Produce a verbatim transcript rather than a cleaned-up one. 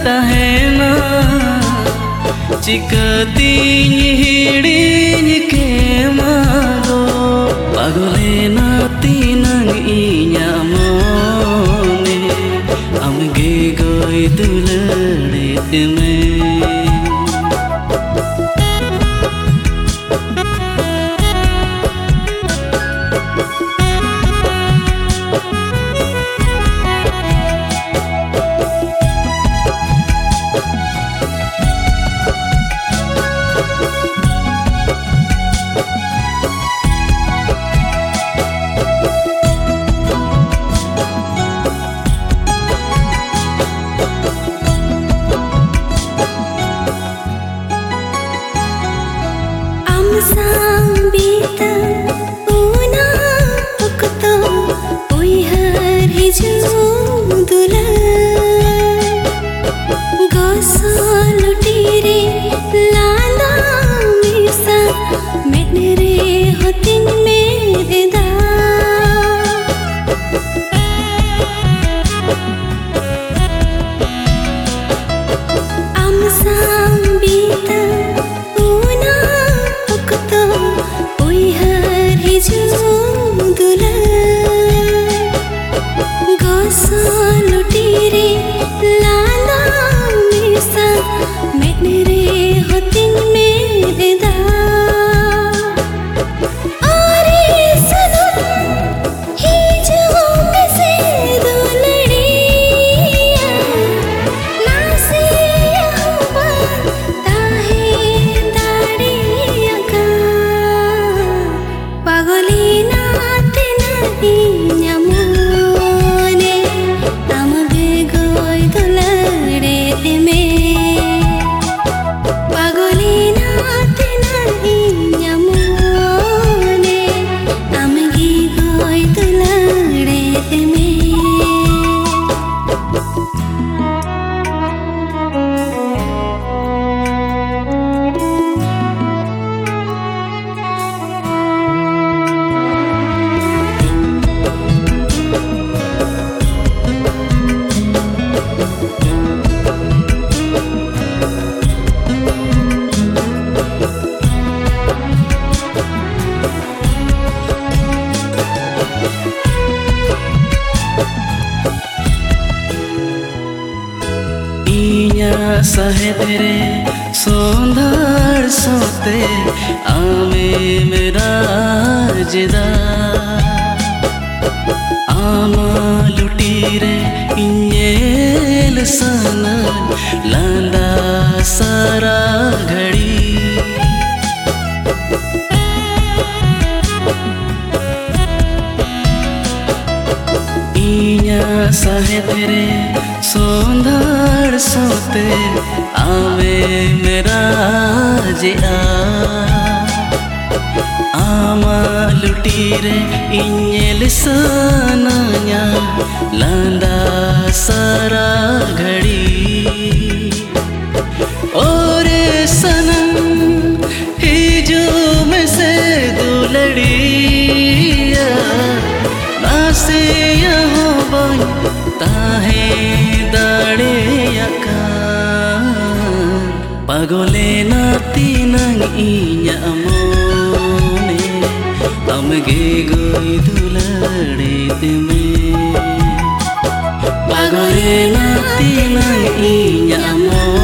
tahena chikatinya hiding kemado pagolena tinang inya mone amge goi dulade me Sambita una ukto uihar hijudula gosolutire lala misa medre hotin mereda am sambita hijudula gosolutire lala misa medre hotin mereda are sanam hiju se duladiya nasiya huwa tahe dadiya ka pagolina tina inya mone amge goi dulade me pagolina tina inya mone amge goi dulade me sahe tere sondar sote ame mera jida ama lutire inyel sana landa sara ghadi inya sahe tere sondar sote ame mera jida ama lutire inyel sananya landa sara ghadi ore sanam hijo me se duladiya nasiya huwa tahe dadiya ka pagolena tinang inya mone amge goi dulade me pagolena tinang inya mone